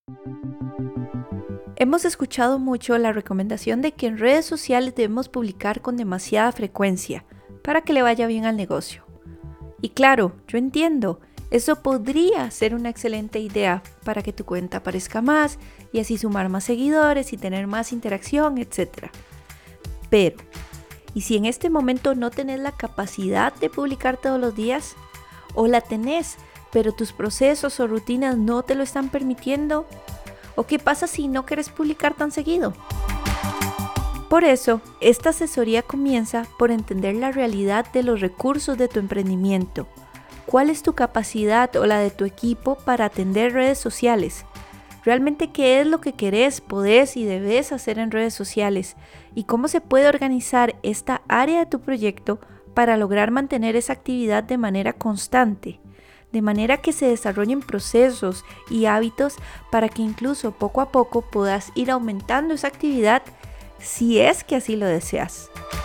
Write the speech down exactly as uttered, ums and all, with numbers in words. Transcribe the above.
Hemos escuchado mucho la recomendación de que en redes sociales debemos publicar con demasiada frecuencia para que le vaya bien al negocio. Y claro, yo entiendo, eso podría ser una excelente idea para que tu cuenta aparezca más y así sumar más seguidores y tener más interacción, etcétera. Pero, ¿y si en este momento no tenés la capacidad de publicar todos los días? ¿O la tenés, pero tus procesos o rutinas no te lo están permitiendo? ¿O qué pasa si no quieres publicar tan seguido? Por eso, esta asesoría comienza por entender la realidad de los recursos de tu emprendimiento. ¿Cuál es tu capacidad o la de tu equipo para atender redes sociales? ¿Realmente qué es lo que querés, podés y debes hacer en redes sociales? ¿Y cómo se puede organizar esta área de tu proyecto para lograr mantener esa actividad de manera constante? De manera que se desarrollen procesos y hábitos para que incluso poco a poco puedas ir aumentando esa actividad si es que así lo deseas.